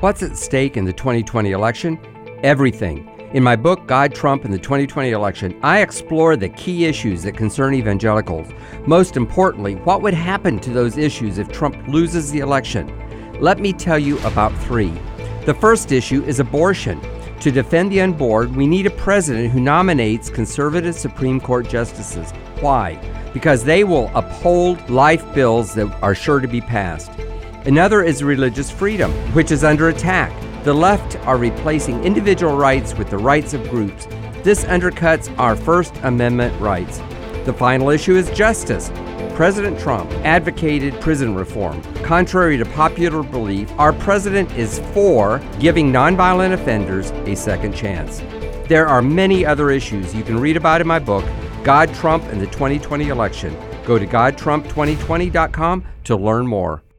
What's at stake in the 2020 election? Everything. In my book, God, Trump, and the 2020 Election, I explore the key issues that concern evangelicals. Most importantly, what would happen to those issues if Trump loses the election? Let me tell you about three. The first issue is abortion. To defend the unborn, we need a president who nominates conservative Supreme Court justices. Why? Because they will uphold life bills that are sure to be passed. Another is religious freedom, which is under attack. The left are replacing individual rights with the rights of groups. This undercuts our First Amendment rights. The final issue is justice. President Trump advocated prison reform. Contrary to popular belief, our president is for giving nonviolent offenders a second chance. There are many other issues you can read about in my book, God, Trump, and the 2020 Election. Go to godtrump2020.com to learn more.